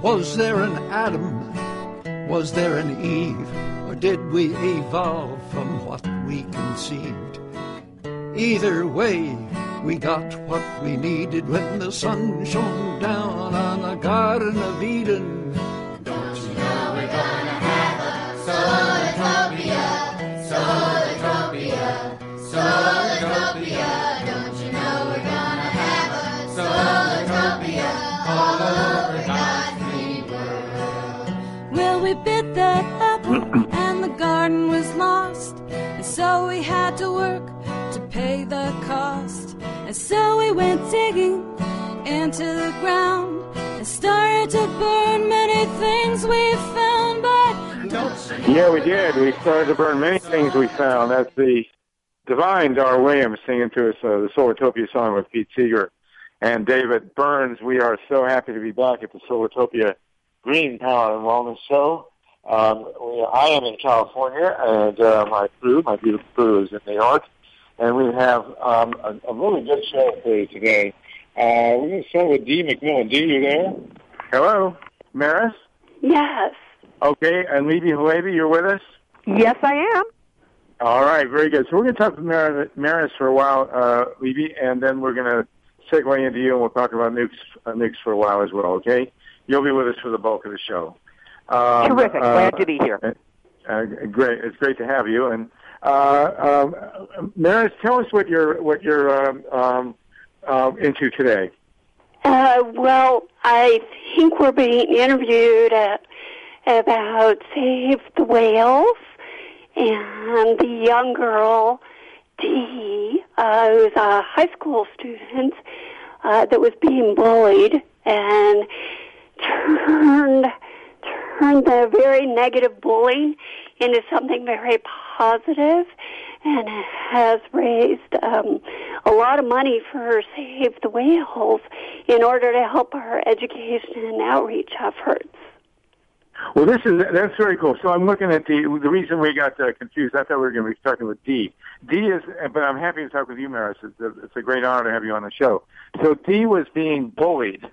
Was there an Adam? Was there an Eve? Or did we evolve from what we conceived? Either way, we got what we needed when the sun shone down on the Garden of Eden. Don't you know we're gonna have a Solartopia, Solartopia, Solartopia. Don't you know we're gonna have a Solartopia all over God's green world? Well, we bit that apple and the garden was lost, and so we had to work to pay the cost. And so we went digging into the ground and started to burn many things we found, but don't you know. Yeah, we did. We started to burn many things we found. That's the divine Dar Williams singing to us the Solartopia song with Pete Seeger and David Burns. We are so happy to be back at the Solartopia Green Power and Wellness Show. I am in California, and my beautiful crew, is in New York. And we have a really good show for you today. We're going to start with Dee McMillan. Dee, you there? Hello? Maris? Yes. Okay, and Libby Halebi, you're with us? Yes, I am. All right, very good. So we're going to talk with Maris for a while, Libby, and then we're going to segue into you, and we'll talk about nukes for a while as well, okay? You'll be with us for the bulk of the show. Terrific. Glad to be here. Great. It's great to have you. And Maris, tell us what you're into today. Well, I think we're being interviewed about Save the Whales, and the young girl, Dee, who's a high school student that was being bullied and turned the very negative bully into something very positive, and has raised a lot of money for Save the Whales in order to help our education and outreach efforts. Well, that's very cool. So I'm looking at the reason we got confused. I thought we were going to be talking with Dee. Dee is, but I'm happy to talk with you, Maris. It's a great honor to have you on the show. So Dee was being bullied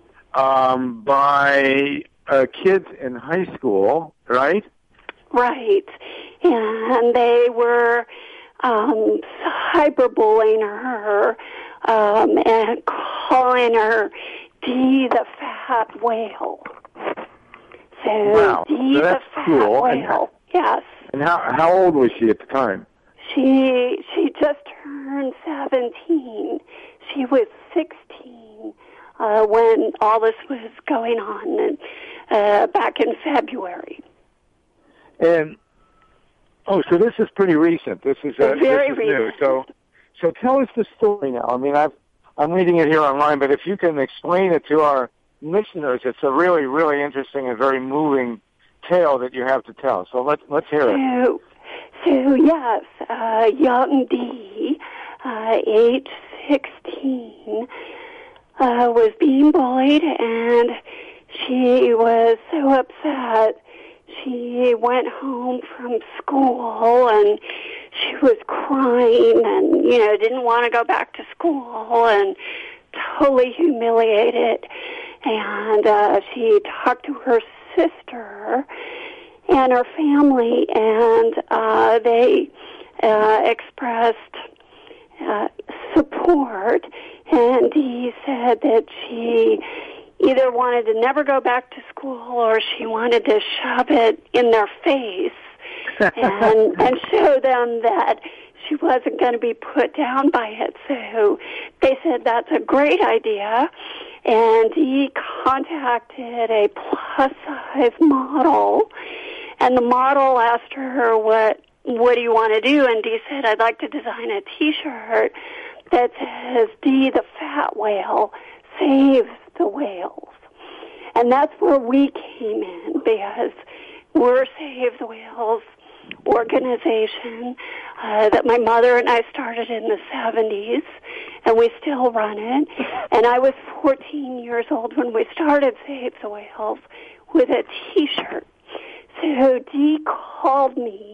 by kids in high school, right? Right. And they were cyberbullying her and calling her Dee the Fat Whale. So wow. Dee So that's the Fat cool. Whale. Yes. And how old was she at the time? She just turned 17. She was 16 when all this was going on back in February. And so this is pretty recent. This is very recent. New. So tell us the story now. I mean, I'm reading it here online, but if you can explain it to our listeners, it's a really, really interesting and very moving tale that you have to tell. So let's hear it. So yes, young Dee, age 16, was being bullied, and she was so upset. She went home from school, and she was crying and, didn't want to go back to school and totally humiliated. And she talked to her sister and her family, and they expressed support. And he said that she either wanted to never go back to school or she wanted to shove it in their face and show them that she wasn't going to be put down by it. So they said that's a great idea, and he contacted a plus-size model, and the model asked her, what do you want to do? And Dee said, I'd like to design a T-shirt that says, Dee the Fat Whale saves the whales. And that's where we came in, because we're Save the Whales organization that my mother and I started in the 70s, and we still run it. And I was 14 years old when we started Save the Whales with a T-shirt. So Dee called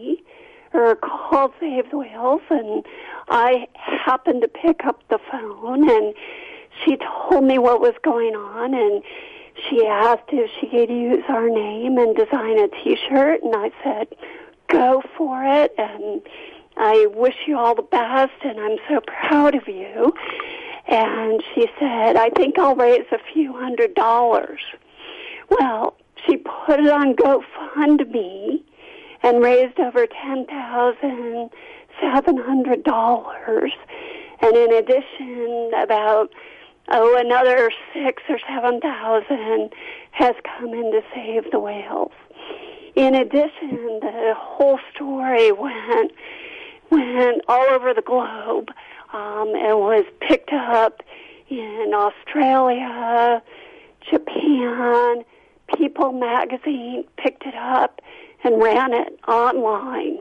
Save the Whales, and I happened to pick up the phone, and she told me what was going on, and she asked if she could use our name and design a T-shirt, and I said, go for it, and I wish you all the best, and I'm so proud of you. And she said, I think I'll raise a few $100s. Well, she put it on GoFundMe and raised over $10,700. And in addition, about another 6,000 or 7,000 has come in to save the whales. In addition, the whole story went all over the globe, and was picked up in Australia, Japan. People magazine picked it up and ran it online,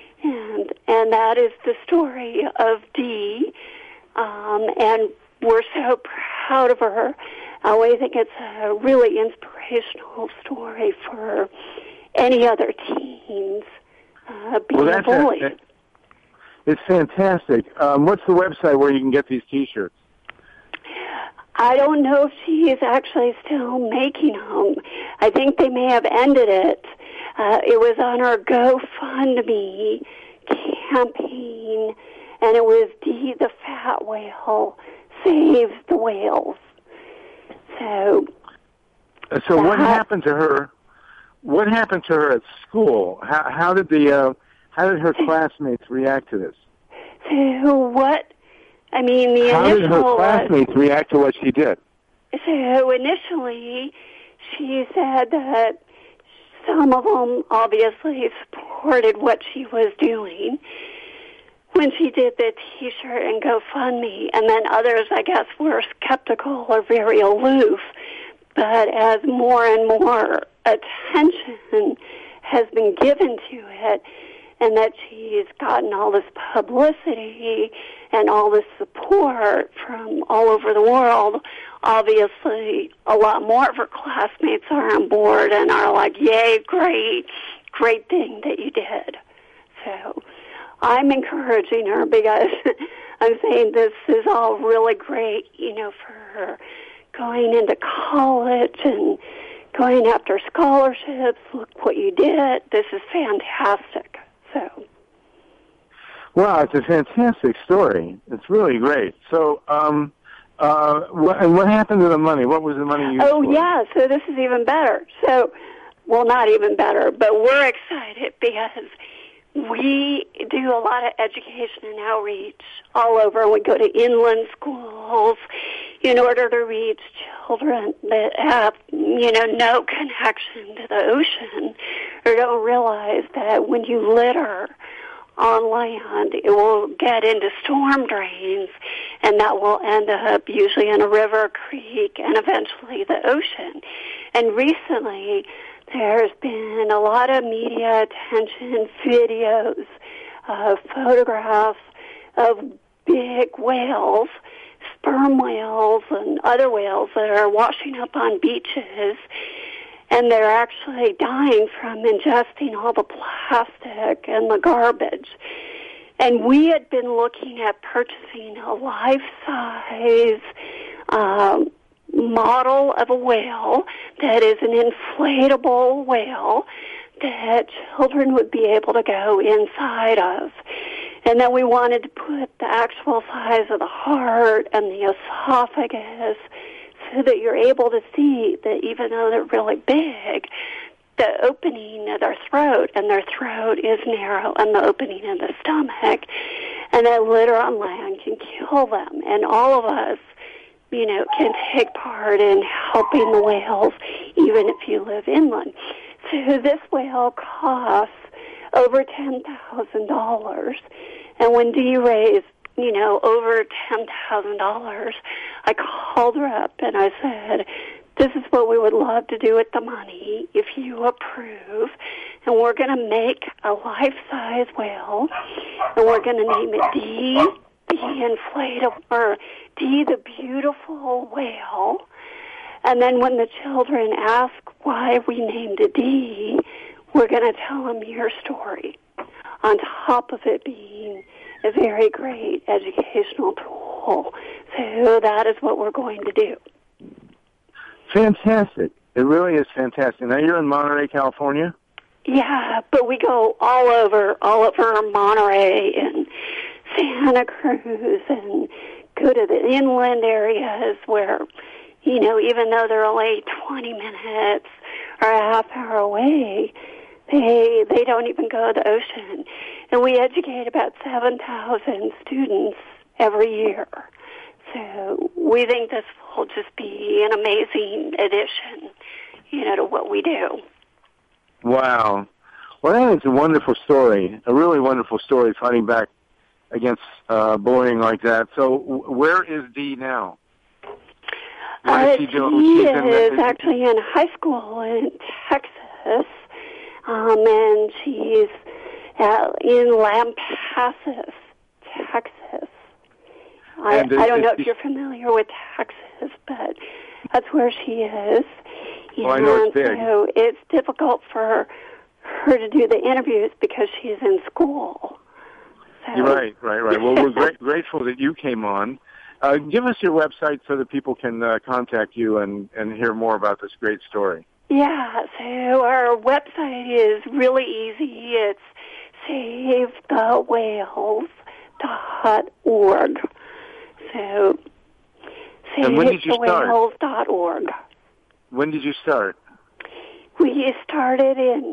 and that is the story of Dee, and we're so proud of her. We think it's a really inspirational story for any other teens being bullied. It's fantastic. What's the website where you can get these T-shirts? I don't know if she's actually still making them. I think they may have ended it. It was on our GoFundMe campaign, and it was Dee the Fat Whale Saves the Whales. So what happened to her? What happened to her at school? How did her classmates react to this? So what? I mean, how did her classmates react to what she did? So initially, she said that some of them obviously supported what she was doing when she did the T-shirt and GoFundMe, and then others, I guess, were skeptical or very aloof. But as more and more attention has been given to it, and that she's gotten all this publicity and all this support from all over the world, obviously a lot more of her classmates are on board and are like, yay, great thing that you did. So I'm encouraging her because I'm saying this is all really great, for her going into college and going after scholarships. Look what you did. This is fantastic. So, wow, it's a fantastic story. It's really great. So, what happened to the money? What was the money used for? Oh, yeah, so this is even better. So, well, not even better, but we're excited because we do a lot of education and outreach all over. We go to inland schools in order to reach children that have, no connection to the ocean or don't realize that when you litter on land, it will get into storm drains, and that will end up usually in a river, creek, and eventually the ocean. And recently, there's been a lot of media attention, videos, photographs of big whales, sperm whales, and other whales that are washing up on beaches, and they're actually dying from ingesting all the plastic and the garbage. And we had been looking at purchasing a life-size model of a whale that is an inflatable whale that children would be able to go inside of. And then we wanted to put the actual size of the heart and the esophagus so that you're able to see that even though they're really big, the opening of their throat, and their throat is narrow, and the opening of the stomach, and that litter on land can kill them. And all of us, can take part in helping the whales, even if you live inland. So this whale costs over $10,000. And when Dee raised, over $10,000, I called her up and I said, this is what we would love to do with the money if you approve. And we're going to make a life-size whale, and we're going to name it Dee the Inflatable, or Dee the Beautiful Whale. And then when the children ask why we named it Dee, we're going to tell them your story, on top of it being a very great educational tool. So that is what we're going to do. Fantastic. It really is fantastic. Now, you're in Monterey, California? Yeah, but we go all over Monterey and Santa Cruz and go to the inland areas where, even though they're only 20 minutes or a half hour away, they don't even go to the ocean. And we educate about 7,000 students every year. So we think this will just be an amazing addition, to what we do. Wow. Well, that is a wonderful story, a really wonderful story, fighting back against bullying like that. So where is Dee now? What is she doing? She is actually in high school in Texas, and she's in Lampasas, Texas. I don't know if you're familiar with Texas, but that's where she is. Well, I know it's big. So it's difficult for her to do the interviews because she's in school. So. You're right. Well, we're grateful that you came on. Give us your website so that people can contact you and hear more about this great story. Yeah, so our website is really easy. It's SaveTheWhales.org. So, SaveTheWhales.org. When did you start? We started in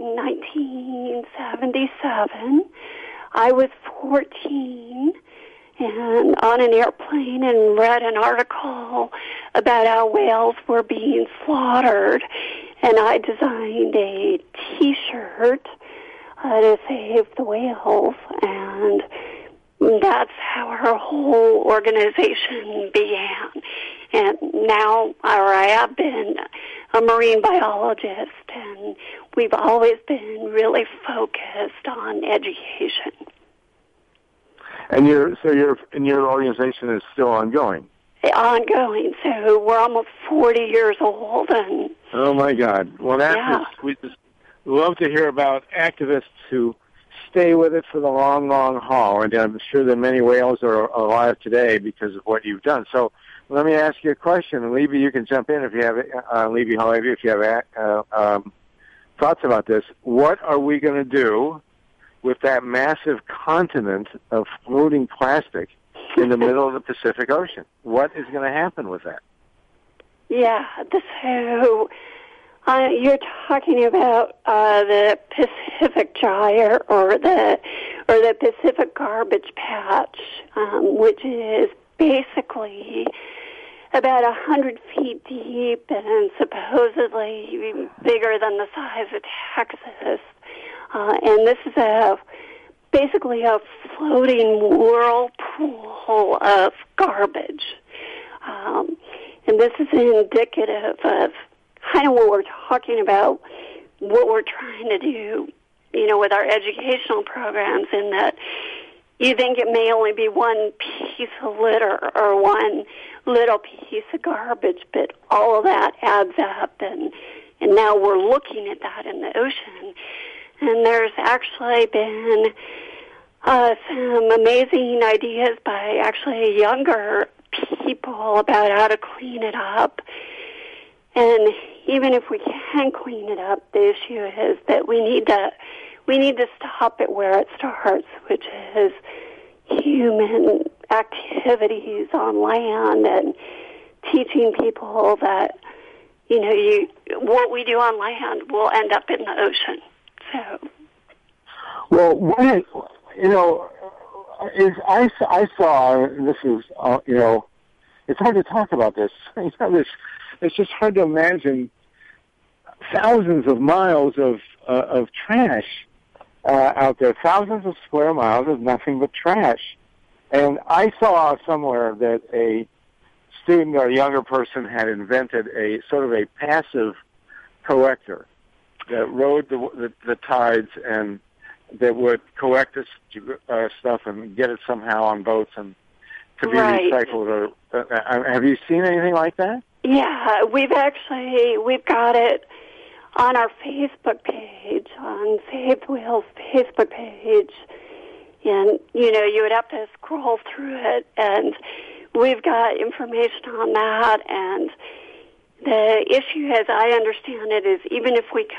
1977. I was 14 and on an airplane and read an article about how whales were being slaughtered. And I designed a T-shirt to save the whales. And that's how our whole organization began. And now, I have been a marine biologist, and we've always been really focused on education. And your organization is still ongoing? Ongoing. So we're almost 40 years old. And oh, my God. Well, we just love to hear about activists who stay with it for the long, long haul. And I'm sure that many whales are alive today because of what you've done. So let me ask you a question. And Libby, you can jump in if you have Libby Halevi, if you have thoughts about this. What are we going to do with that massive continent of floating plastic in the middle of the Pacific Ocean? What is going to happen with that? Yeah, so you're talking about the Pacific Gyre or the Pacific Garbage Patch, which is basically about 100 feet deep and supposedly bigger than the size of Texas. And this is basically a floating whirlpool of garbage. And this is indicative of kind of what we're talking about, what we're trying to do, with our educational programs, in that you think it may only be one piece of litter or one little piece of garbage, but all of that adds up, and now we're looking at that in the ocean. And there's actually been some amazing ideas by actually younger people about how to clean it up. And even if we can clean it up, the issue is that we need to stop it where it starts, which is human activities on land, and teaching people that what we do on land will end up in the ocean. So, well, I saw, and this is, it's hard to talk about this. It's just hard to imagine thousands of miles of trash out there, thousands of square miles of nothing but trash. And I saw somewhere that a student or a younger person had invented a sort of a passive collector that rode the tides and that would collect this stuff and get it somehow on boats and to be recycled. Have you seen anything like that? Yeah, we've got it on our Facebook page, on Save the Whales Facebook page, and you would have to scroll through it, and we've got information on that, and the issue, as I understand it, is even if we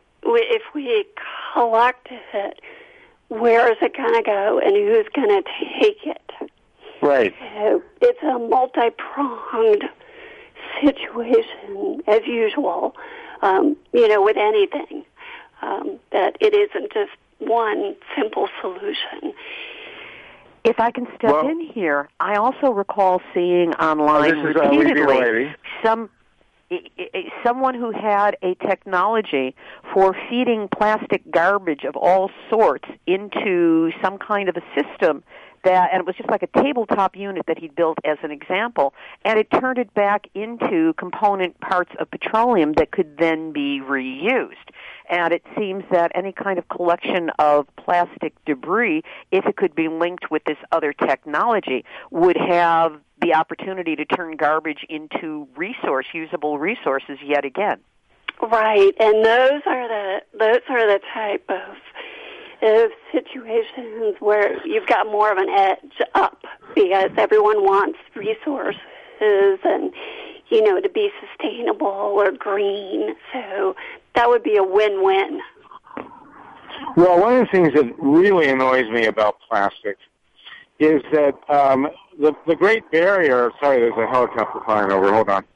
collect it, where is it going to go and who's going to take it? Right. So it's a multi-pronged situation, as usual, with anything, that it isn't just one simple solution. If I can step in here, I also recall seeing online repeatedly someone who had a technology for feeding plastic garbage of all sorts into some kind of a system and it was just like a tabletop unit that he built as an example, and it turned it back into component parts of petroleum that could then be reused. And it seems that any kind of collection of plastic debris, if it could be linked with this other technology, would have the opportunity to turn garbage into usable resources yet again. Right, and those are the type of situations where you've got more of an edge up because everyone wants resources and, to be sustainable or green. So that would be a win-win. Well, one of the things that really annoys me about plastic is that the Great Barrier... Sorry, there's a helicopter flying over. Hold on.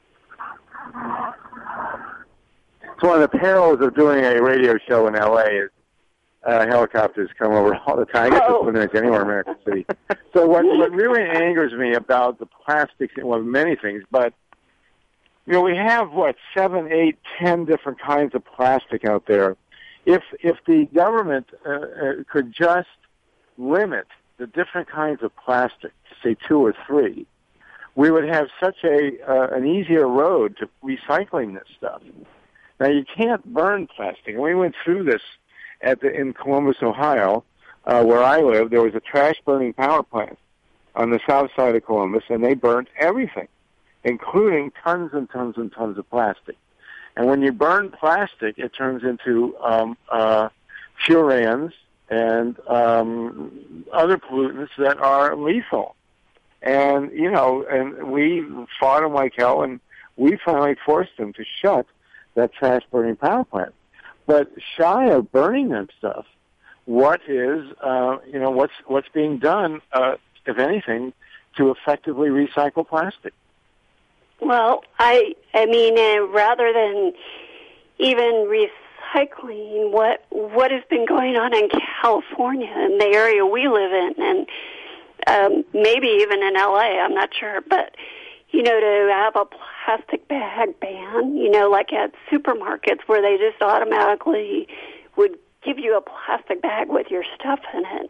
It's one of the perils of doing a radio show in L.A. is helicopters come over all the time. I guess it's limited anywhere in American City. So what really angers me about the plastics, many things, but, we have, 7, 8, 10 different kinds of plastic out there. If the government could just limit the different kinds of plastic, say 2 or 3, we would have such an easier road to recycling this stuff. Now, you can't burn plastic. And we went through this in Columbus, Ohio, where I live. There was a trash-burning power plant on the south side of Columbus, and they burnt everything, including tons and tons and tons of plastic. And when you burn plastic, it turns into furans and other pollutants that are lethal. And, and we fought them like hell, and we finally forced them to shut that trash-burning power plant. But shy of burning that stuff, what is, what's being done, if anything, to effectively recycle plastic? Well, I mean, rather than even recycling, what has been going on in California and the area we live in, and maybe even in LA, I'm not sure, but to have a plastic bag ban, like at supermarkets where they just automatically would give you a plastic bag with your stuff in it.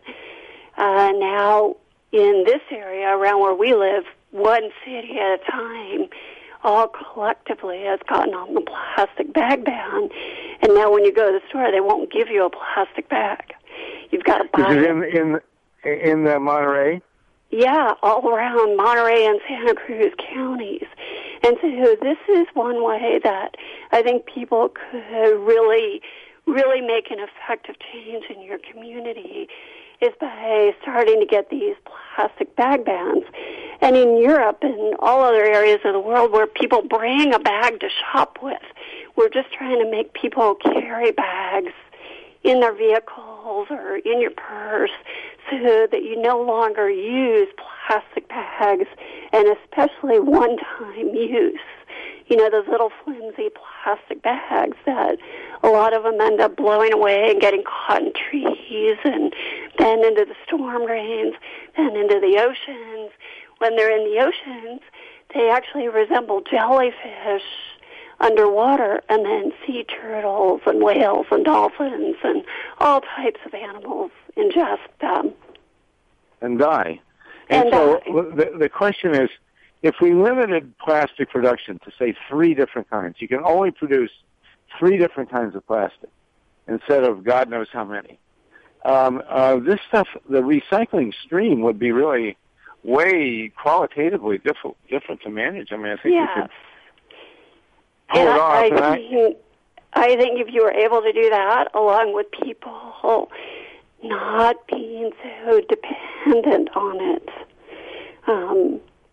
Now, in this area around where we live, one city at a time, all collectively has gotten on the plastic bag ban. And now when you go to the store, they won't give you a plastic bag. You've got to buy it. In Monterey? Yeah, all around Monterey and Santa Cruz counties. And so this is one way that I think people could really, really make an effective change in your community is by starting to get these plastic bag bans. And in Europe and all other areas of the world where people bring a bag to shop with, we're just trying to make people carry bags in their vehicles or in your purse so that you no longer use plastic bags, and especially one-time use. Those little flimsy plastic bags that a lot of them end up blowing away and getting caught in trees and then into the storm drains, then into the oceans. When they're in the oceans, they actually resemble jellyfish underwater, and then sea turtles and whales and dolphins and all types of animals ingest them. And die. And so the question is, if we limited plastic production to, say, 3 different kinds, you can only produce 3 different kinds of plastic instead of God knows how many. This stuff, the recycling stream would be really way qualitatively different to manage. I mean, I think we could pull it off. I think if you were able to do that, along with people not being so dependent on it,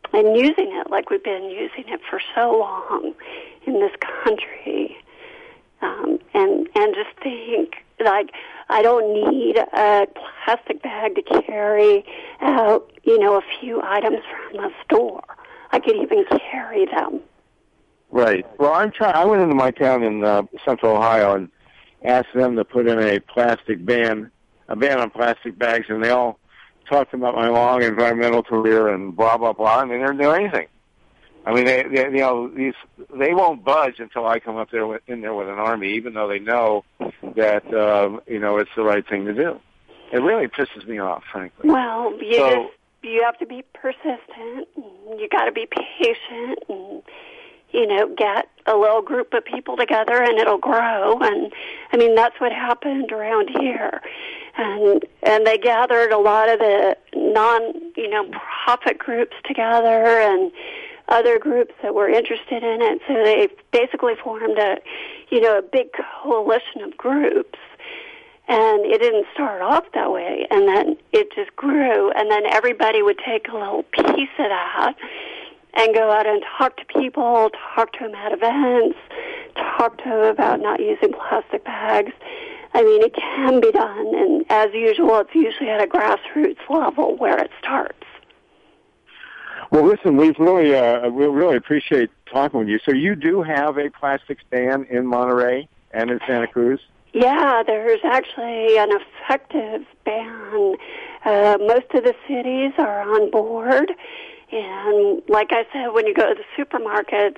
using it like we've been using it for so long in this country. And just think, like, I don't need a plastic bag to carry out, a few items from a store. I could even carry them. Right. Well, I went into my town in Central Ohio and asked them to put in a ban on plastic bags, and they all talked about my long environmental career and blah blah blah, and they never do anything. I mean, they won't budge until I come up there in there with an army, even though they know that it's the right thing to do. It really pisses me off, frankly. Well, you have to be persistent. And you got to be patient, and get a little group of people together, and it'll grow. And I mean, that's what happened around here. And they gathered a lot of the non-profit groups together and other groups that were interested in it. So they basically formed a big coalition of groups. And it didn't start off that way. And then it just grew. And then everybody would take a little piece of that and go out and talk to people, talk to them at events, talk to them about not using plastic bags. I mean, it can be done. And as usual, it's usually at a grassroots level where it starts. Well, listen, we really appreciate talking with you. So you do have a plastics ban in Monterey and in Santa Cruz? Yeah, there's actually an effective ban. Most of the cities are on board. And like I said, when you go to the supermarkets,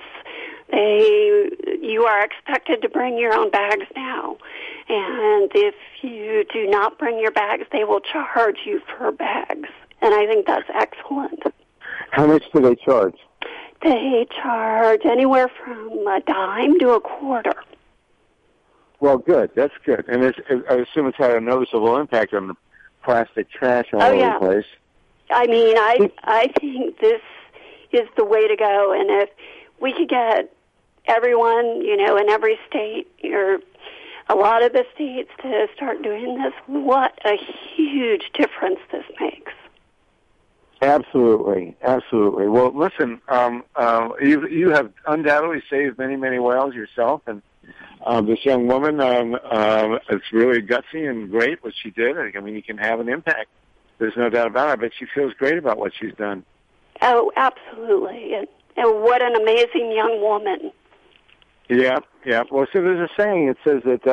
you are expected to bring your own bags now. And if you do not bring your bags, they will charge you for bags. And I think that's excellent. How much do they charge? They charge anywhere from a dime to a quarter. Well, good. That's good. And I assume it's had a noticeable impact on the plastic trash all over the place. I mean, I think this is the way to go. And if we could get everyone, in every state or a lot of the states to start doing this, what a huge difference this makes. Absolutely, absolutely. Well, listen, you have undoubtedly saved many, many whales yourself, and this young woman, it's really gutsy and great what she did. I mean, you can have an impact. There's no doubt about it. I bet she feels great about what she's done. Oh, absolutely, and what an amazing young woman. Yeah. Well, so there's a saying. It says that,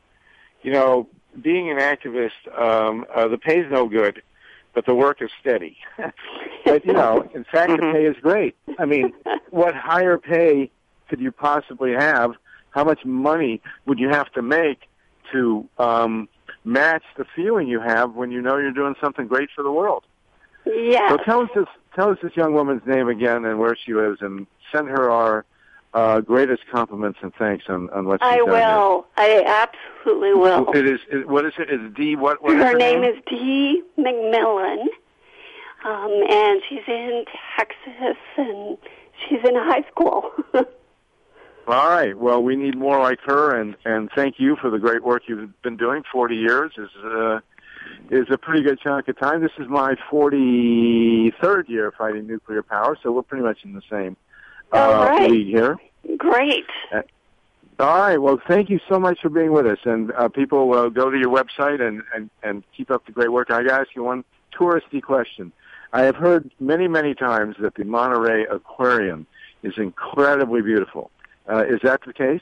being an activist, the pay's no good, but the work is steady. But, in fact, the pay is great. I mean, what higher pay could you possibly have? How much money would you have to make to match the feeling you have when you know you're doing something great for the world? Yeah. So tell us this young woman's name again and where she lives, and send her our greatest compliments and thanks on what she's done. I will. I absolutely will. What is it? It's Dee. What her name is Dee McMillan, and she's in Texas, and she's in high school. All right. Well, we need more like her, and thank you for the great work you've been doing. 40 years is a pretty good chunk of time. This is my 43rd year fighting nuclear power, so we're pretty much in the same league here. Great. All right. Well, thank you so much for being with us. And people go to your website and keep up the great work. I got to ask you one touristy question. I have heard many, many times that the Monterey Aquarium is incredibly beautiful. Is that the case?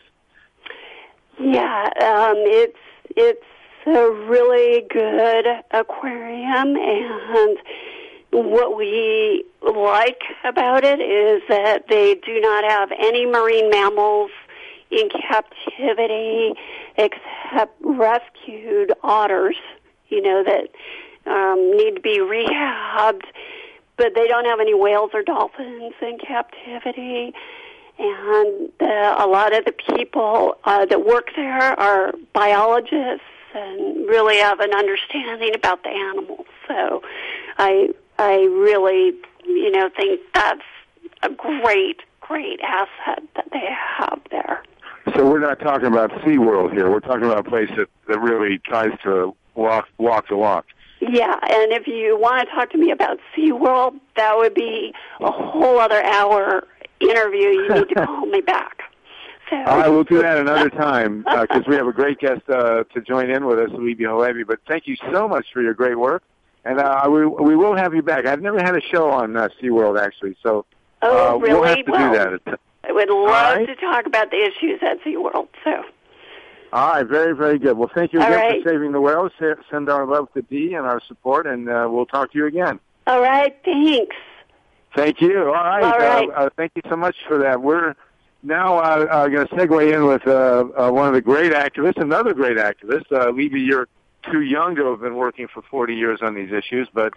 Yeah, it's a really good aquarium, and what we like about it is that they do not have any marine mammals in captivity except rescued otters, that need to be rehabbed, but they don't have any whales or dolphins in captivity. And a lot of the people that work there are biologists and really have an understanding about the animals. So I really, think that's a great asset that they have there. So we're not talking about SeaWorld here. We're talking about a place that really tries to walk the walk. Yeah, and if you want to talk to me about SeaWorld, that would be a whole other hour interview. You need to call me back. So. All right, we'll do that another time because we have a great guest to join in with us, Libby Halevi. But thank you so much for your great work, and we will have you back. I've never had a show on SeaWorld, actually, so really? we'll have to do that. I would love to talk about the issues at SeaWorld, so... All right, very, very good. Well, thank you again right. for saving the whales. Send our love to Dee and our support, and we'll talk to you again. All right, thanks. Thank you. All right. All right. Thank you so much for that. We're now going to segue in with one of the great activists, another great activist. Libby, you're too young to have been working for 40 years on these issues, but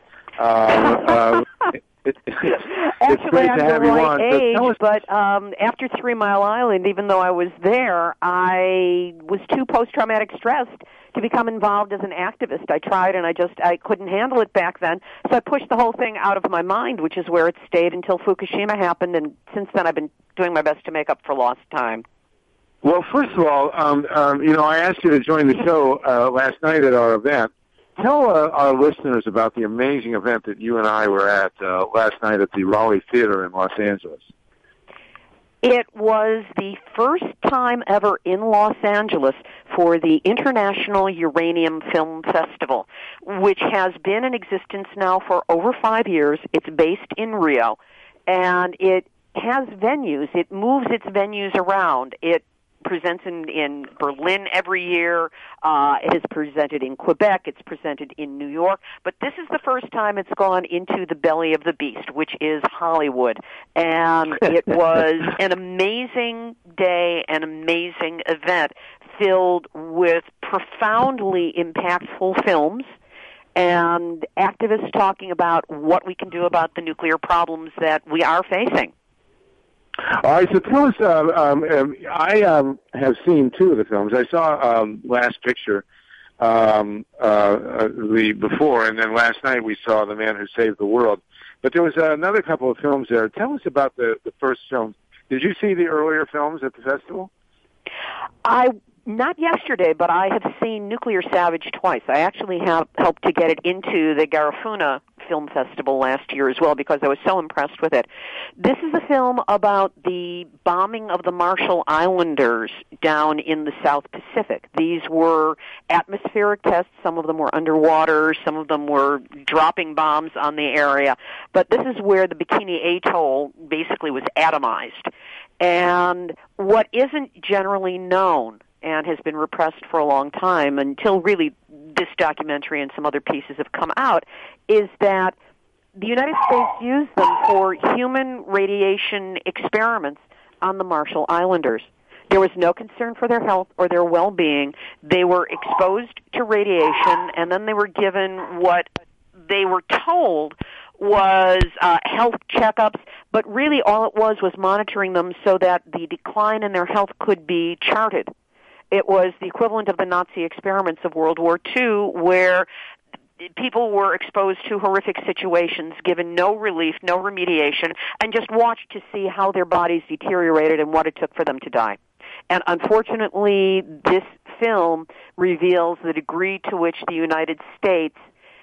it's Actually, great I'm to have the you right on. age, but after 3 Mile Island, even though I was there, I was too post-traumatic stressed to become involved as an activist. I tried, and I couldn't handle it back then, so I pushed the whole thing out of my mind, which is where it stayed until Fukushima happened, and since then I've been doing my best to make up for lost time. Well, first of all, I asked you to join the show last night at our event. Tell our listeners about the amazing event that you and I were at last night at the Raleigh Theater in Los Angeles. It was the first time ever in Los Angeles for the International Uranium Film Festival, which has been in existence now for over 5 years. It's based in Rio, and it has venues. It moves its venues around. It presents in Berlin every year. It is presented in Quebec. It's presented in New York. But this is the first time it's gone into the belly of the beast, which is Hollywood. And it was an amazing day, an amazing event filled with profoundly impactful films and activists talking about what we can do about the nuclear problems that we are facing. All right, so tell us, I have seen two of the films. I saw Last Picture the before, and then last night we saw The Man Who Saved the World. But there was another couple of films there. Tell us about the first film. Did you see the earlier films at the festival? Not yesterday, but I have seen Nuclear Savage twice. I actually have helped to get it into the Garifuna Film Festival last year as well because I was so impressed with it. This is a film about the bombing of the Marshall Islanders down in the South Pacific. These were atmospheric tests. Some of them were underwater. Some of them were dropping bombs on the area. But this is where the Bikini Atoll basically was atomized. And what isn't generally known and has been repressed for a long time until really this documentary and some other pieces have come out, is that the United States used them for human radiation experiments on the Marshall Islanders. There was no concern for their health or their well-being. They were exposed to radiation, and then they were given what they were told was health checkups, but really all it was monitoring them so that the decline in their health could be charted. It was the equivalent of the Nazi experiments of World War II, where people were exposed to horrific situations, given no relief, no remediation, and just watched to see how their bodies deteriorated and what it took for them to die. And unfortunately, this film reveals the degree to which the United States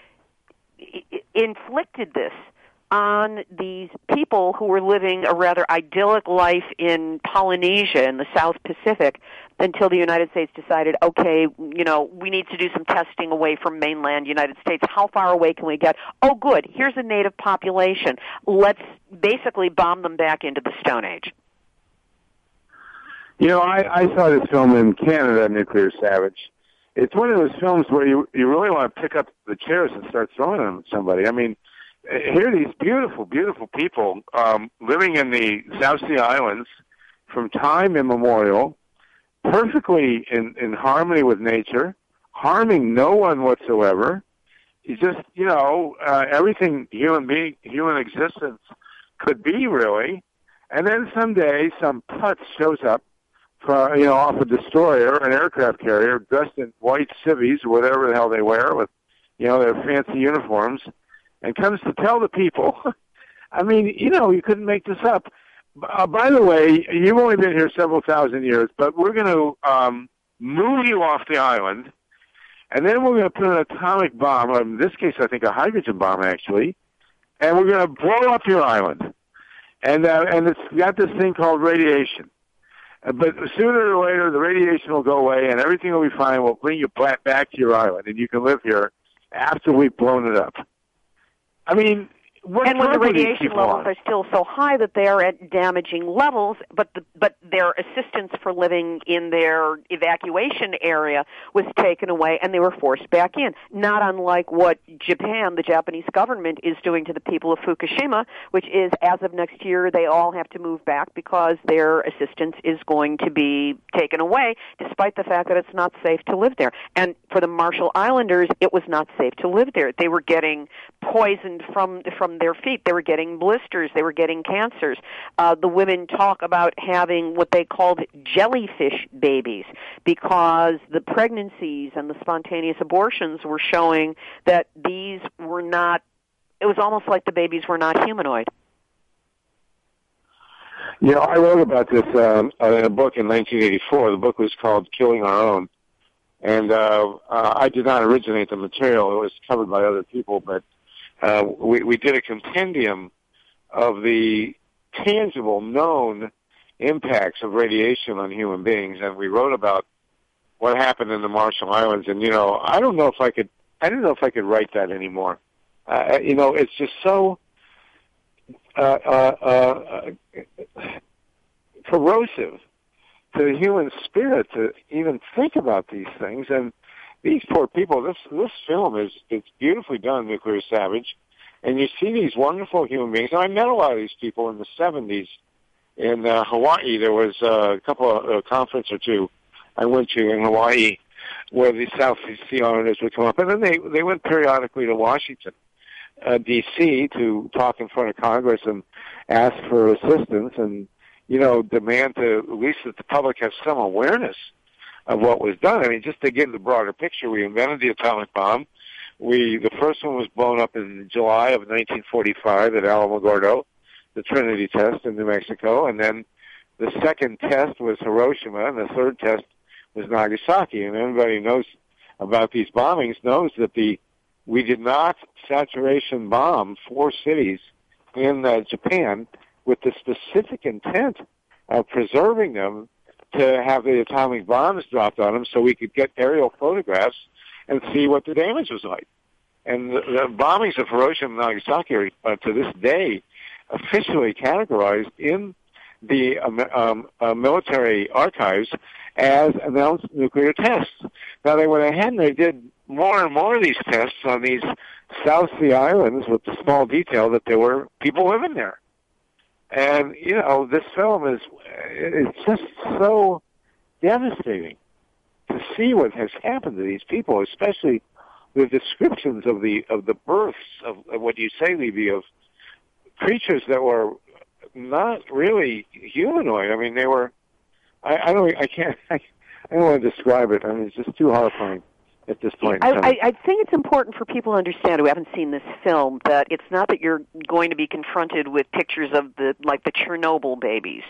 inflicted this on these people who were living a rather idyllic life in Polynesia in the South Pacific until the United States decided, okay, we need to do some testing away from mainland United States. How far away can we get? Oh, good. Here's a native population. Let's basically bomb them back into the Stone Age. I saw this film in Canada, Nuclear Savage. It's one of those films where you really want to pick up the chairs and start throwing them at somebody. I mean, here are these beautiful, beautiful people living in the South Sea Islands from time immemorial, perfectly in harmony with nature, harming no one whatsoever. You just, everything human existence could be, really. And then someday some putz shows up, off a destroyer, an aircraft carrier, dressed in white civvies or whatever the hell they wear with, their fancy uniforms, and comes to tell the people. I mean, you couldn't make this up. By the way, you've only been here several thousand years, but we're going to move you off the island, And then we're going to put an atomic bomb, or in this case I think a hydrogen bomb actually, and we're going to blow up your island. And it's got this thing called radiation. But sooner or later, the radiation will go away, and everything will be fine. We'll bring you back to your island, and you can live here after we've blown it up. I mean, and when the radiation levels are still so high that they are at damaging levels, but their assistance for living in their evacuation area was taken away, and they were forced back in. Not unlike what Japan, the Japanese government, is doing to the people of Fukushima, which is, as of next year, they all have to move back because their assistance is going to be taken away, despite the fact that it's not safe to live there. And for the Marshall Islanders, it was not safe to live there. They were getting poisoned from their feet. They were getting blisters. They were getting cancers. The women talk about having what they called jellyfish babies because the pregnancies and the spontaneous abortions were showing that these were not, it was almost like the babies were not humanoid. You know, I wrote about this in a book in 1984. The book was called Killing Our Own. And I did not originate the material. It was covered by other people, but we did a compendium of the tangible, known impacts of radiation on human beings, and we wrote about what happened in the Marshall Islands. And you know, I don't know if I could write that anymore. You know, it's just so corrosive to the human spirit to even think about these things. And these poor people, this film it's beautifully done, Nuclear Savage, and you see these wonderful human beings. And I met a lot of these people in the 70s in Hawaii. There was a conference or two I went to in Hawaii where the South Sea Islanders would come up, and then they went periodically to Washington, D.C. to talk in front of Congress and ask for assistance and, you know, demand to at least that the public have some awareness of what was done. I mean, just to give the broader picture, we invented the atomic bomb. The first one was blown up in July of 1945 at Alamogordo, the Trinity test in New Mexico, and then the second test was Hiroshima, and the third test was Nagasaki. And everybody knows about these bombings knows that we did not saturation bomb 4 cities in Japan with the specific intent of preserving them to have the atomic bombs dropped on them so we could get aerial photographs and see what the damage was like. And the bombings of Hiroshima and Nagasaki are to this day officially categorized in the military archives as announced nuclear tests. Now, they went ahead and they did more and more of these tests on these South Sea Islands with the small detail that there were people living there. And, you know, this film it's just so devastating to see what has happened to these people, especially the descriptions of the births of what you say, Levy, of creatures that were not really humanoid. I mean, they were, I don't want to describe it. I mean, it's just too horrifying at this point. I think it's important for people to understand who haven't seen this film that it's not that you're going to be confronted with pictures of the Chernobyl babies,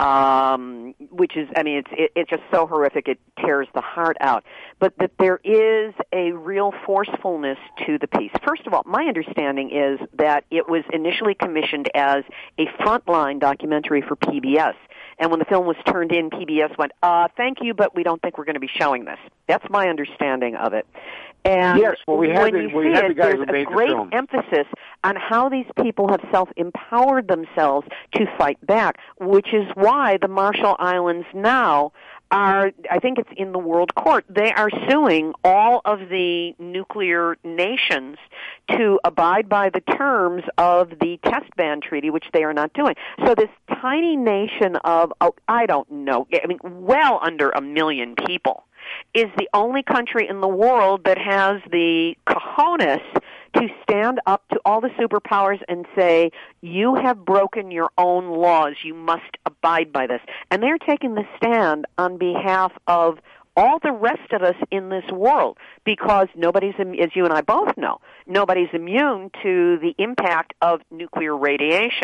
which is, I mean, it's just so horrific it tears the heart out. But that there is a real forcefulness to the piece. First of all, my understanding is that it was initially commissioned as a frontline documentary for PBS. And when the film was turned in, PBS went, thank you, but we don't think we're going to be showing this. That's my understanding of it. And yes, well, there's a great emphasis on how these people have self-empowered themselves to fight back, which is why the Marshall Islands now are, I think it's in the World Court, they are suing all of the nuclear nations to abide by the terms of the test ban treaty, which they are not doing. So this tiny nation of, I don't know, I mean, well under 1 million people is the only country in the world that has the cojones to stand up to all the superpowers and say, you have broken your own laws, you must abide by this. And they're taking the stand on behalf of all the rest of us in this world, because nobody's, as you and I both know, nobody's immune to the impact of nuclear radiation.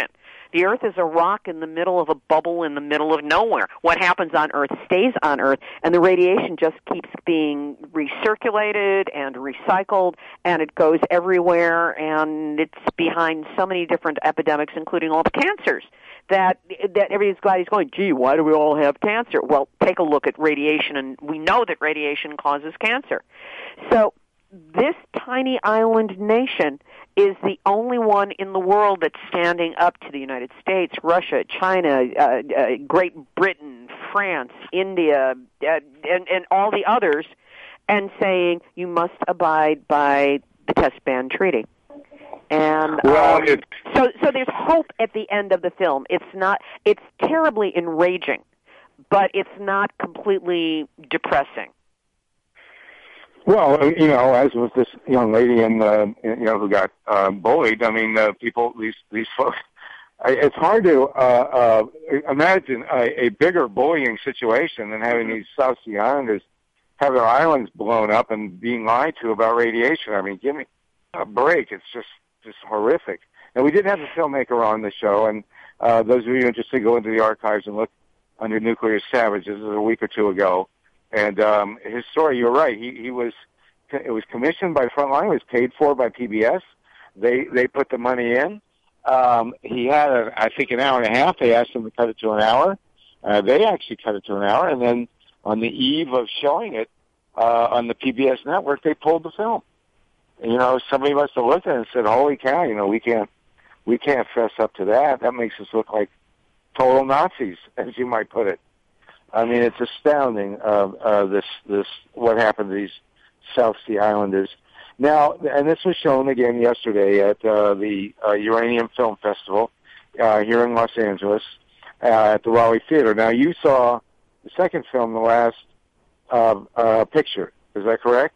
The Earth is a rock in the middle of a bubble in the middle of nowhere. What happens on Earth stays on Earth, and the radiation just keeps being recirculated and recycled, and it goes everywhere, and it's behind so many different epidemics, including all the cancers, that everybody's going, gee, why do we all have cancer? Well, take a look at radiation, and we know that radiation causes cancer. So this tiny island nation is the only one in the world that's standing up to the United States, Russia, China, Great Britain, France, India, and all the others, and saying you must abide by the Test Ban Treaty. And so there's hope at the end of the film. It's terribly enraging, but it's not completely depressing. Well, as with this young lady who got bullied. I mean, these folks. It's hard to imagine a bigger bullying situation than having these South Sea Islanders have their islands blown up and being lied to about radiation. I mean, give me a break. It's just horrific. And we did have a filmmaker on the show, and those of you interested, go into the archives and look under Nuclear Savages. A week or two ago. And his story, you're right. It was commissioned by Frontline. It was paid for by PBS. They put the money in. He had, I think, an hour and a half. They asked him to cut it to an hour. They actually cut it to an hour. And then on the eve of showing it on the PBS network, they pulled the film. Somebody must have looked at it and said, "Holy cow! We can't fess up to that. That makes us look like total Nazis," as you might put it. I mean, it's astounding, this what happened to these South Sea Islanders. Now, and this was shown again yesterday at the Uranium Film Festival here in Los Angeles at the Raleigh Theater. Now, you saw the second film, The Last Picture. Is that correct?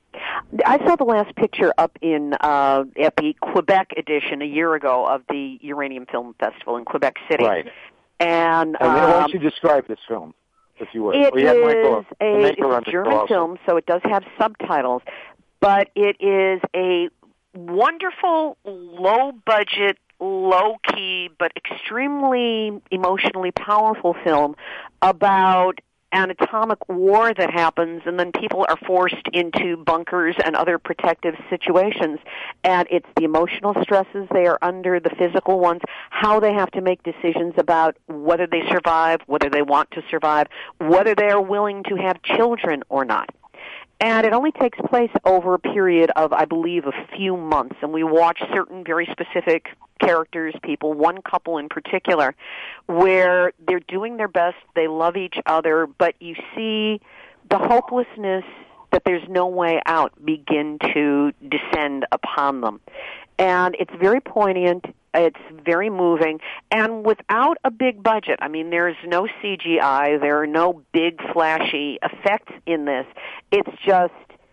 I saw The Last Picture up in at the Quebec edition a year ago of the Uranium Film Festival in Quebec City. Right. And why don't you describe this film, if you would? It's a German film, so it does have subtitles, but it is a wonderful, low-budget, low-key, but extremely emotionally powerful film about an atomic war that happens, and then people are forced into bunkers and other protective situations. And it's the emotional stresses they are under, the physical ones, how they have to make decisions about whether they survive, whether they want to survive, whether they are willing to have children or not. And it only takes place over a period of, I believe, a few months. And we watch certain very specific characters, people, one couple in particular, where they're doing their best, they love each other, but you see the hopelessness that there's no way out begin to descend upon them. And it's very poignant, it's very moving, and without a big budget. I mean, there's no CGI, there are no big flashy effects in this. It's just,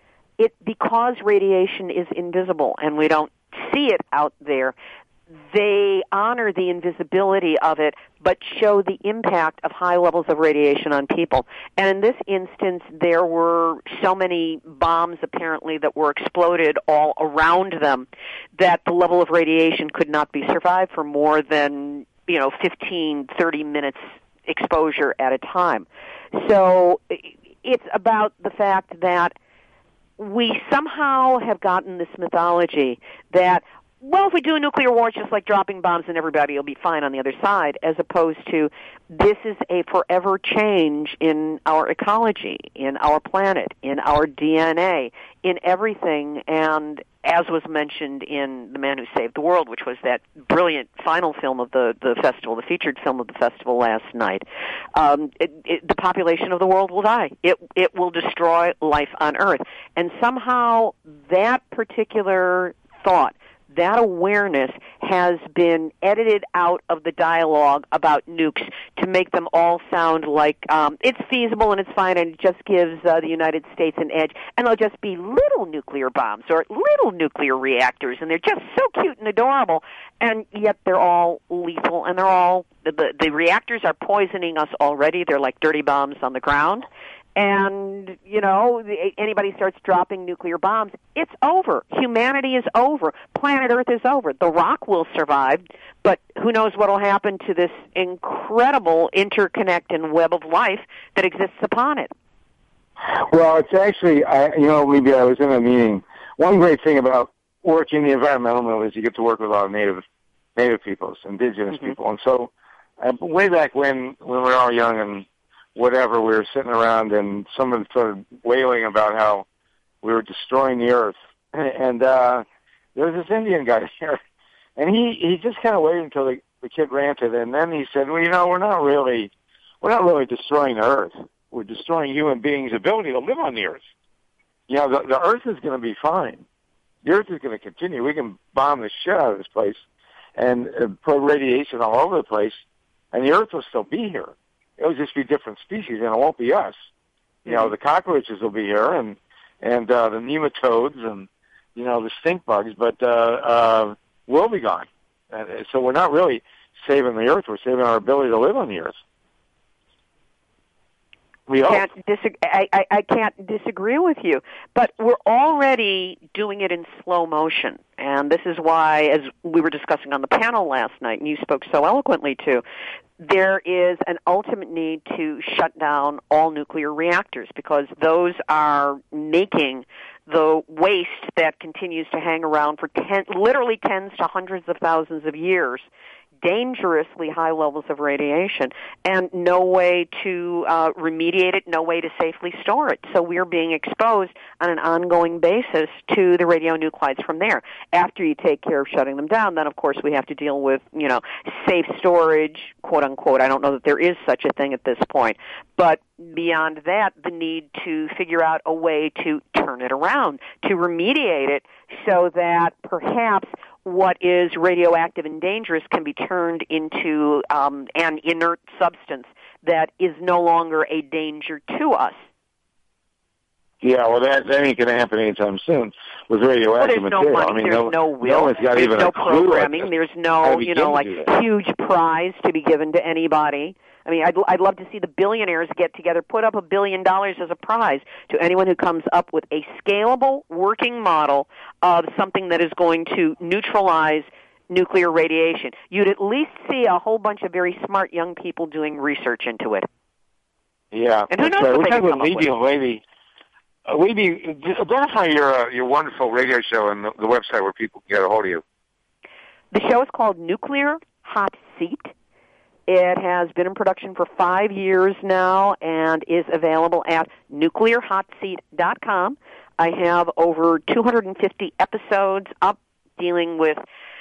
because radiation is invisible and we don't see it out there, they honor the invisibility of it, but show the impact of high levels of radiation on people. And in this instance, there were so many bombs, apparently, that were exploded all around them that the level of radiation could not be survived for more than, 15, 30 minutes exposure at a time. So it's about the fact that we somehow have gotten this mythology that, well, if we do a nuclear war, it's just like dropping bombs and everybody will be fine on the other side, as opposed to this is a forever change in our ecology, in our planet, in our DNA, in everything. And as was mentioned in The Man Who Saved the World, which was that brilliant final film of the festival, the featured film of the festival last night, the population of the world will die. It will destroy life on Earth. And somehow that particular thought, that awareness has been edited out of the dialogue about nukes to make them all sound like it's feasible and it's fine, and it just gives the United States an edge. And they'll just be little nuclear bombs or little nuclear reactors, and they're just so cute and adorable, and yet they're all lethal, and they're all the reactors are poisoning us already. They're like dirty bombs on the ground. and, anybody starts dropping nuclear bombs, it's over. Humanity is over. Planet Earth is over. The Rock will survive, but who knows what will happen to this incredible interconnect and web of life that exists upon it. Well, it's actually, Libby, I was in a meeting. One great thing about working in the environmental movement is you get to work with a lot of native peoples, indigenous people. And so way back when we were all young and whatever, we were sitting around and someone started wailing about how we were destroying the earth. And there was this Indian guy here, and he just kind of waited until the kid ranted, and then he said, well, we're not really destroying the earth. We're destroying human beings' ability to live on the earth. The earth is going to be fine. The earth is going to continue. We can bomb the shit out of this place and put radiation all over the place, and the earth will still be here. It'll just be different species, and it won't be us. The cockroaches will be here, and the nematodes, and the stink bugs, but we'll be gone. And so we're not really saving the earth. We're saving our ability to live on the earth. I can't disagree with you, but we're already doing it in slow motion, and this is why, as we were discussing on the panel last night, and you spoke so eloquently too, there is an ultimate need to shut down all nuclear reactors, because those are making the waste that continues to hang around for literally tens to hundreds of thousands of years, dangerously high levels of radiation, and no way to remediate it, no way to safely store it. So we're being exposed on an ongoing basis to the radionuclides from there. After you take care of shutting them down, then of course we have to deal with, safe storage, quote unquote. I don't know that there is such a thing at this point. But beyond that, the need to figure out a way to turn it around, to remediate it so that perhaps what is radioactive and dangerous can be turned into an inert substance that is no longer a danger to us. Yeah, well, that ain't going to happen anytime soon with radioactive material. There's no money, there's no will, no one's got there's even no a clue programming, there's no, huge prize to be given to anybody. I mean, I'd love to see the billionaires get together, put up $1 billion as a prize to anyone who comes up with a scalable working model of something that is going to neutralize nuclear radiation. You'd at least see a whole bunch of very smart young people doing research into it. Yeah, and who knows what they can come up with. Libby, identify your wonderful radio show and the website where people can get a hold of you. The show is called Nuclear Hot Seat. It has been in production for 5 years now and is available at nuclearhotseat.com. I have over 250 episodes up dealing with,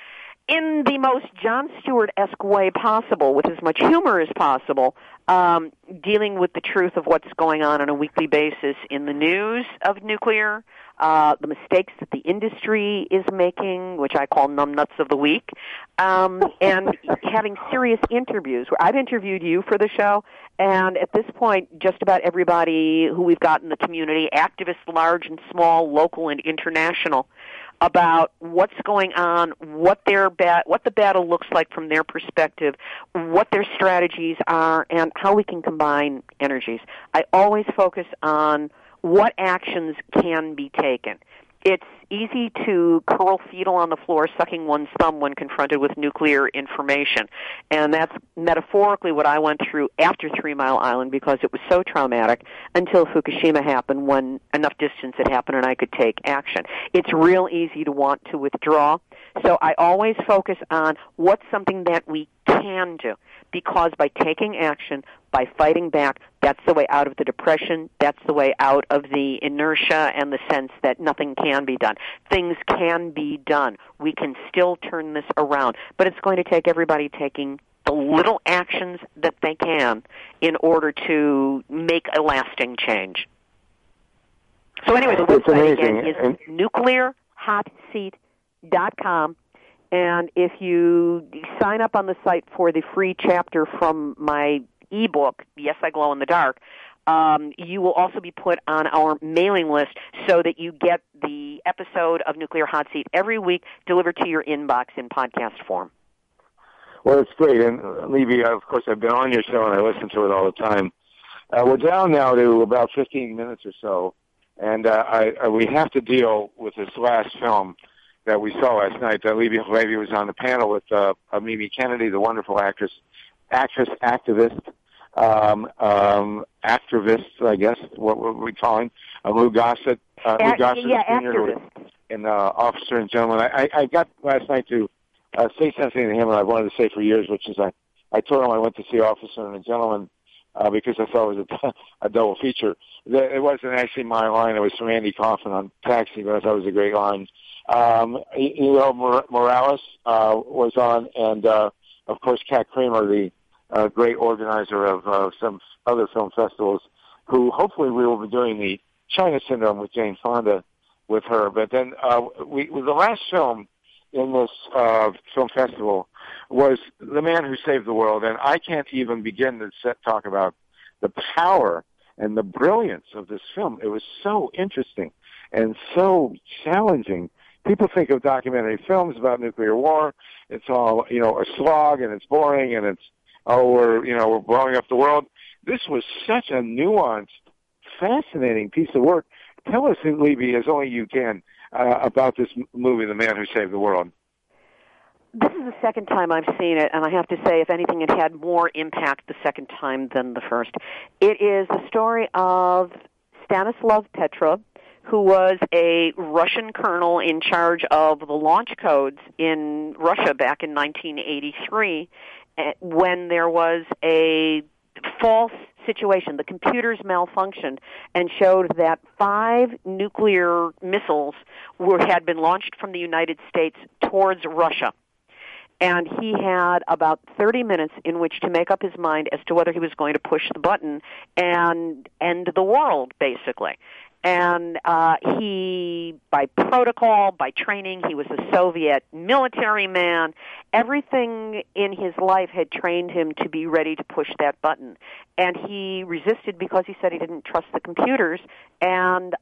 in the most Jon Stewart-esque way possible, with as much humor as possible, dealing with the truth of what's going on a weekly basis in the news of nuclear, the mistakes that the industry is making, which I call numbnuts of the week, and having serious interviews. I've interviewed you for the show, and at this point, just about everybody who we've got in the community, activists large and small, local and international, about what's going on, what the battle looks like from their perspective, what their strategies are, and how we can combine energies. I always focus on what actions can be taken. It's easy to curl fetal on the floor, sucking one's thumb when confronted with nuclear information. And that's metaphorically what I went through after 3 Mile Island, because it was so traumatic until Fukushima happened, when enough distance had happened and I could take action. It's real easy to want to withdraw. So I always focus on what's something that we can do, because by taking action, by fighting back, that's the way out of the depression, that's the way out of the inertia and the sense that nothing can be done. Things can be done. We can still turn this around, but it's going to take everybody taking the little actions that they can in order to make a lasting change. So anyway, the website again is nuclearhotseat.com. And if you sign up on the site for the free chapter from my ebook, Yes, I Glow in the Dark, you will also be put on our mailing list so that you get the episode of Nuclear Hot Seat every week delivered to your inbox in podcast form. Well, it's great. And, Libby, of course, I've been on your show and I listen to it all the time. We're down now to about 15 minutes or so, and we have to deal with this last film that we saw last night. Libby Levy was on the panel with Mimi Kennedy, the wonderful actress, activist, activist, I guess, what we calling Lou Gossett. Lou Gossett Jr., an officer and gentleman. I got last night to say something to him that I've wanted to say for years, which is I told him I went to see Officer and a Gentleman because I thought it was a double feature. It wasn't actually my line. It was from Andy Kaufman on Taxi, but I thought it was a great line. Morales was on, and of course, Kat Kramer, the great organizer of some other film festivals, who hopefully we will be doing the China Syndrome with Jane Fonda with her. But then the last film in this film festival was The Man Who Saved the World, and I can't even begin to talk about the power and the brilliance of this film. It was so interesting and so challenging. People think of documentary films about nuclear war. It's all, a slog, and it's boring, and it's, we're blowing up the world. This was such a nuanced, fascinating piece of work. Tell us, Libby, as only you can, about this movie, The Man Who Saved the World. This is the second time I've seen it, and I have to say, if anything, it had more impact the second time than the first. It is the story of Stanislav Petrov, who was a Russian colonel in charge of the launch codes in Russia back in 1983, when there was a false situation. The computers malfunctioned and showed that 5 nuclear missiles had been launched from the United States towards Russia. And he had about 30 minutes in which to make up his mind as to whether he was going to push the button and end the world, basically. And he, by protocol, by training, he was a Soviet military man. Everything in his life had trained him to be ready to push that button. And he resisted because he said he didn't trust the computers. And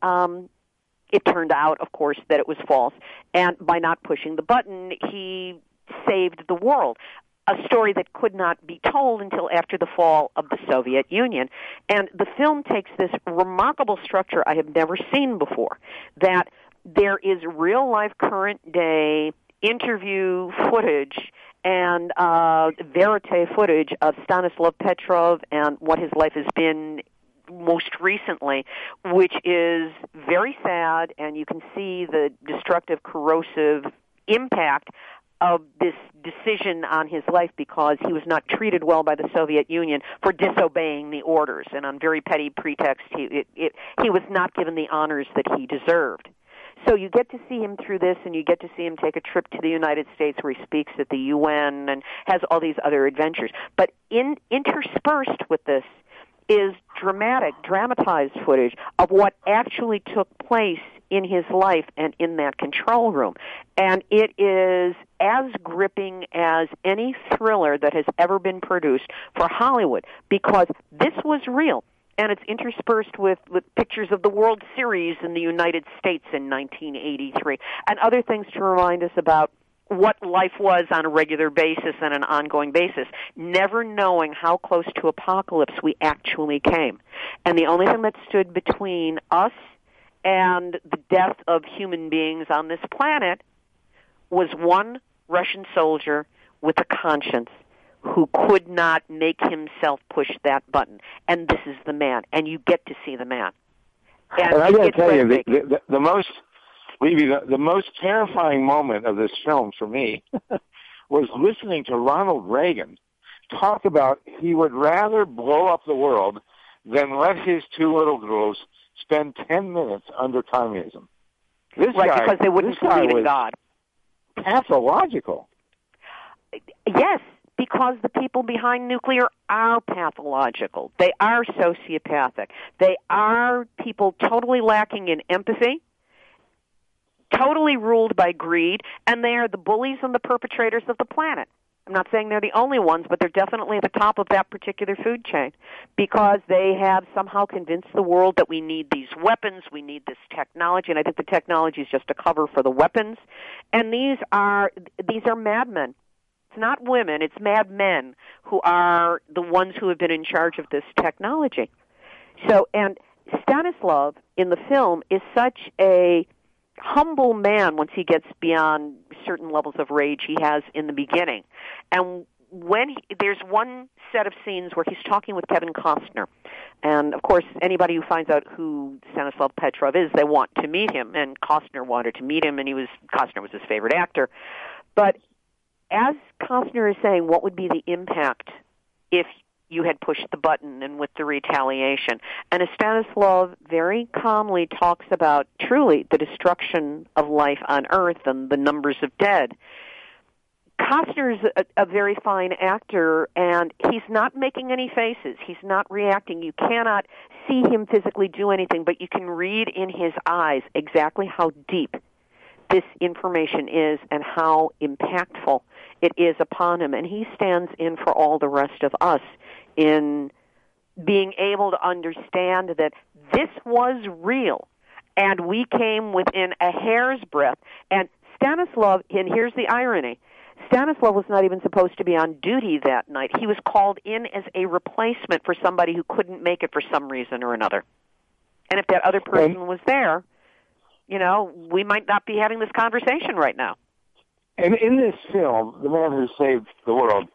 it turned out, of course, that it was false. And by not pushing the button, he saved the world. A story that could not be told until after the fall of the Soviet Union. And the film takes this remarkable structure I have never seen before, that there is real-life, current-day interview footage and verite footage of Stanislav Petrov and what his life has been most recently, which is very sad, and you can see the destructive, corrosive impact of this decision on his life because he was not treated well by the Soviet Union for disobeying the orders, and on very petty pretext he was not given the honors that he deserved. So you get to see him through this, and you get to see him take a trip to the United States where he speaks at the UN and has all these other adventures. But interspersed with this is dramatized footage of what actually took place in his life and in that control room. And it is as gripping as any thriller that has ever been produced for Hollywood, because this was real. And it's interspersed with pictures of the World Series in the United States in 1983 and other things to remind us about what life was on a regular basis and an ongoing basis, never knowing how close to apocalypse we actually came. And the only thing that stood between us and the death of human beings on this planet was one Russian soldier with a conscience who could not make himself push that button. And this is the man, and you get to see the man. And I got to tell you, the most terrifying moment of this film for me was listening to Ronald Reagan talk about he would rather blow up the world than let his 2 little girls spend 10 minutes under communism. Because they wouldn't believe in God. Pathological. Yes, because the people behind nuclear are pathological. They are sociopathic. They are people totally lacking in empathy, totally ruled by greed, and they are the bullies and the perpetrators of the planet. I'm not saying they're the only ones, but they're definitely at the top of that particular food chain because they have somehow convinced the world that we need these weapons, we need this technology, and I think the technology is just a cover for the weapons. And these are madmen. It's not women, it's madmen who are the ones who have been in charge of this technology. So, and Stanislav in the film is such a humble man once he gets beyond certain levels of rage he has in the beginning. And when there's one set of scenes where he's talking with Kevin Costner, and of course anybody who finds out who Stanislav Petrov is, they want to meet him, and Costner wanted to meet him, and Costner was his favorite actor. But as Costner is saying, what would be the impact if you had pushed the button and with the retaliation? And as Stanislav very calmly talks about truly the destruction of life on Earth and the numbers of dead, Costner's a very fine actor, and he's not making any faces. He's not reacting. You cannot see him physically do anything, but you can read in his eyes exactly how deep this information is and how impactful it is upon him. And he stands in for all the rest of us in being able to understand that this was real, and we came within a hair's breadth. And Stanislav, and here's the irony, Stanislav was not even supposed to be on duty that night. He was called in as a replacement for somebody who couldn't make it for some reason or another. And if that other person was there, we might not be having this conversation right now. And in this film, The Man Who Saved the World,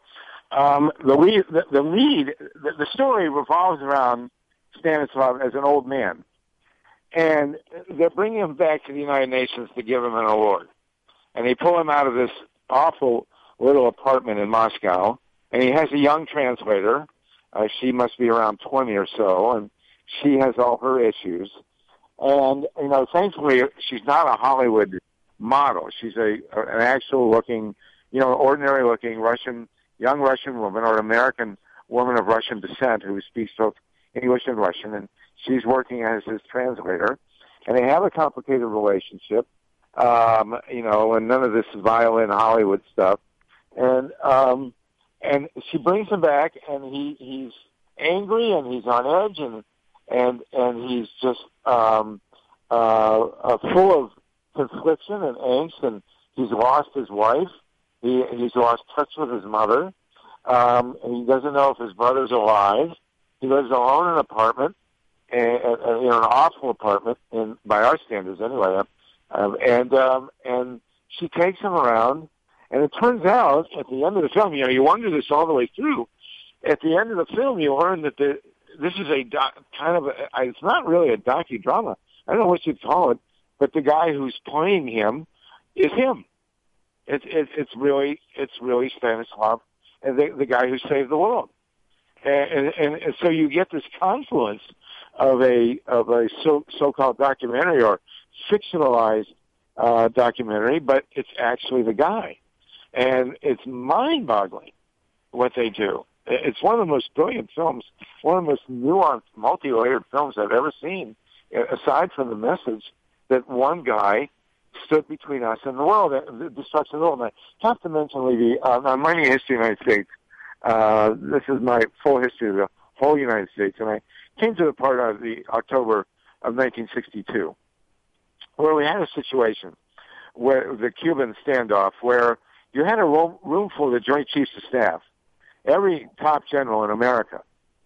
the story revolves around Stanislav as an old man. And they're bringing him back to the United Nations to give him an award. And they pull him out of this awful little apartment in Moscow, and he has a young translator. She must be around 20 or so, and she has all her issues. And, thankfully, she's not a Hollywood model. She's an actual-looking, ordinary-looking young Russian woman or American woman of Russian descent who speaks both English and Russian, and she's working as his translator. And they have a complicated relationship. And none of this violin Hollywood stuff. And she brings him back, and he's angry, and he's on edge, and he's just full of confliction and angst, and he's lost his wife. He's lost touch with his mother. And he doesn't know if his brother's alive. He lives alone in an apartment, an awful apartment, by our standards anyway. And she takes him around, and it turns out at the end of the film, you wonder this all the way through. At the end of the film, you learn that this is it's not really a docudrama. I don't know what you'd call it, but the guy who's playing him is him. It's really Stanislav, and the guy who saved the world. And so you get this confluence of a so-called documentary or fictionalized documentary, but it's actually the guy. And it's mind-boggling what they do. It's one of the most brilliant films, one of the most nuanced, multi-layered films I've ever seen, aside from the message that one guy stood between us and the world, the destruction of the world. And I have to mention, Levy, I'm writing a history of the United States. This is my full history of the whole United States, and I came to the part of the October of 1962, where we had a situation where the Cuban standoff, where you had a room full of the Joint Chiefs of Staff. Every top general in America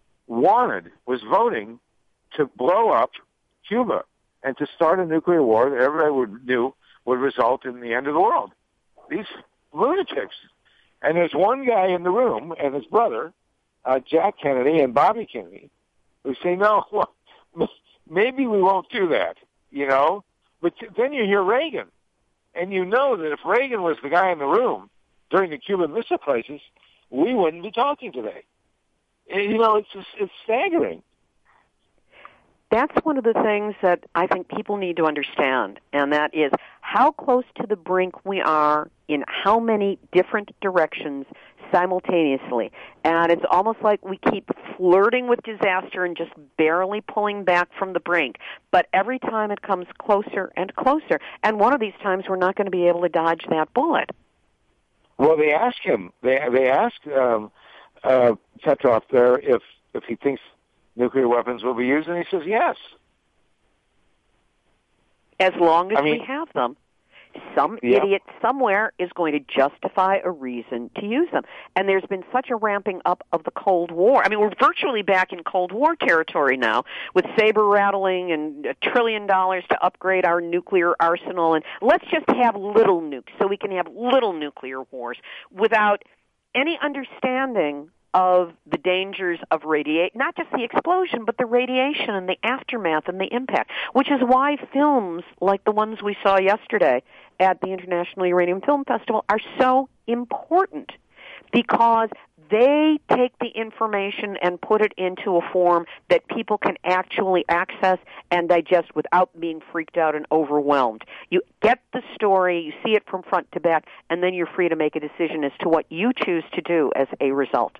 was voting to blow up Cuba and to start a nuclear war that everybody knew would result in the end of the world. These lunatics. And there's one guy in the room and his brother, Jack Kennedy and Bobby Kennedy, who say, no, well, maybe we won't do that, But then you hear Reagan, and you know that if Reagan was the guy in the room during the Cuban Missile Crisis, we wouldn't be talking today. It's staggering. That's one of the things that I think people need to understand, and that is how close to the brink we are in how many different directions simultaneously. And it's almost like we keep flirting with disaster and just barely pulling back from the brink. But every time it comes closer and closer. And one of these times we're not going to be able to dodge that bullet. Well, they ask him. They ask Petrov there if he thinks nuclear weapons will be used, and he says yes. As long as we have them. Some idiot somewhere is going to justify a reason to use them. And there's been such a ramping up of the Cold War. I mean, we're virtually back in Cold War territory now with saber rattling and $1 trillion to upgrade our nuclear arsenal. And let's just have little nukes so we can have little nuclear wars without any understanding of the dangers of not just the explosion, but the radiation and the aftermath and the impact, which is why films like the ones we saw yesterday at the International Uranium Film Festival are so important, because they take the information and put it into a form that people can actually access and digest without being freaked out and overwhelmed. You get the story, you see it from front to back, and then you're free to make a decision as to what you choose to do as a result.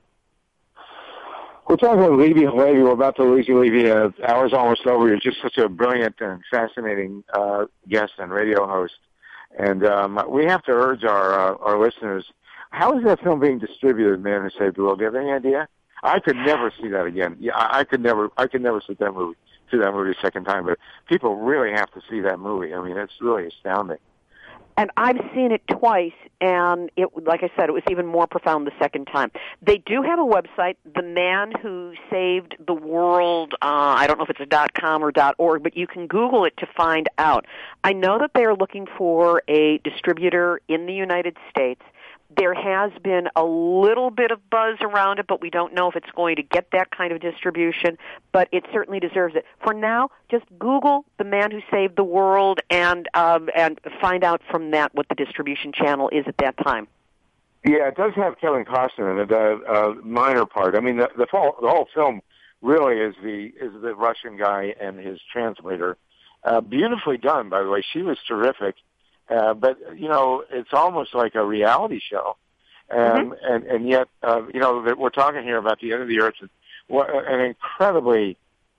We're talking with Levy Halevi. We're about to lose you, Levy. Hour's almost over. You're just such a brilliant and fascinating guest and radio host. And we have to urge our listeners, how is that film being distributed, Man Who Saved the World? Do you have any idea? I could never see that again. Yeah, I could never see that movie a second time. But people really have to see that movie. I mean, it's really astounding. And I've seen it twice, and like I said, it was even more profound the second time. They do have a website, The Man Who Saved the World. I don't know if it's a .com or .org, but you can Google it to find out. I know that they are looking for a distributor in the United States. There has been a little bit of buzz around it, but we don't know if it's going to get that kind of distribution, but it certainly deserves it. For now, just Google The Man Who Saved the World and find out from that what the distribution channel is at that time. Yeah, it does have Kevin Costner in it, a minor part. I mean, the whole film really is the Russian guy and his translator. Beautifully done, by the way. She was terrific. But, it's almost like a reality show. And yet, we're talking here about the end of the earth. An incredibly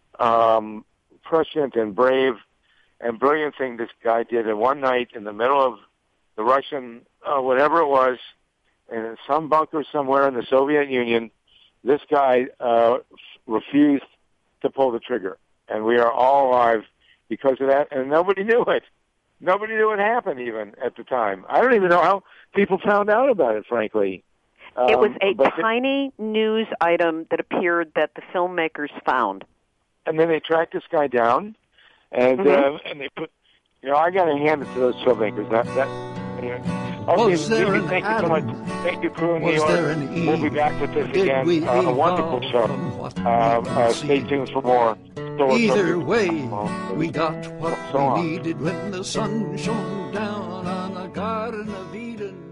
prescient and brave and brilliant thing this guy did. And one night in the middle of the Russian, whatever it was, in some bunker somewhere in the Soviet Union, this guy refused to pull the trigger. And we are all alive because of that, and nobody knew it. Nobody knew it happened even at the time. I don't even know how people found out about it, frankly. It was a tiny news item that appeared that the filmmakers found. And then they tracked this guy down, and they put, I got to hand it to those filmmakers. Okay, Levy, thank you so much. Thank you, crew in New York. We'll be back with this again. A wonderful show. Stay tuned for more. Either way, we got what we needed when the sun shone down on the Garden of Eden.